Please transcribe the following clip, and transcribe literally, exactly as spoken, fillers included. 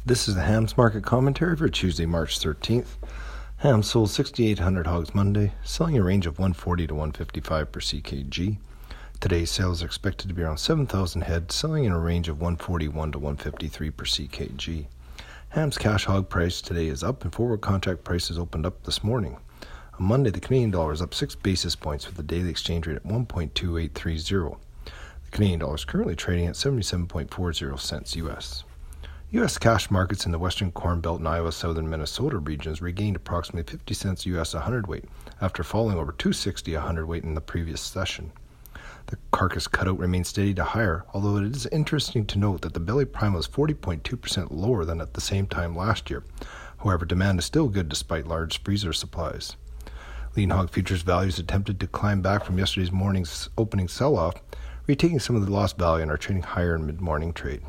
This is the Hams Market Commentary for Tuesday, March thirteenth. Hams sold six thousand eight hundred hogs Monday, selling a range of one forty to one fifty-five per C K G. Today's sales are expected to be around seven thousand head, selling in a range of one forty-one to one fifty-three per C K G. Hams cash hog price today is up and forward contract prices opened up this morning. On Monday, the Canadian dollar is up six basis points with the daily exchange rate at one point two eight three zero. The Canadian dollar is currently trading at seventy-seven point four zero cents U S. U S cash markets in the Western Corn Belt and Iowa southern Minnesota regions regained approximately fifty cents U S a hundredweight after falling over two sixty a hundredweight in the previous session. The carcass cutout remains steady to higher, although it is interesting to note that the belly prime was forty point two percent lower than at the same time last year. However, demand is still good despite large freezer supplies. Lean hog futures values attempted to climb back from yesterday's morning's opening sell-off, retaking some of the lost value and are trading higher in mid-morning trade.